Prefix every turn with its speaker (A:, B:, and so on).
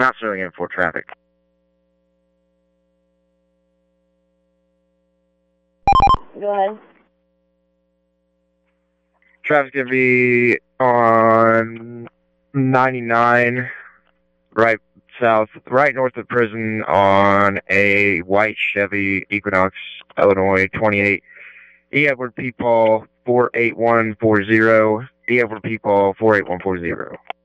A: not showing in for traffic.
B: Go ahead.
A: Traffic's going to be on 99, right south, right north of prison on a white Chevy Equinox, Illinois 28. E. Edward P. Paul 48140. E. Edward P. Paul 48140.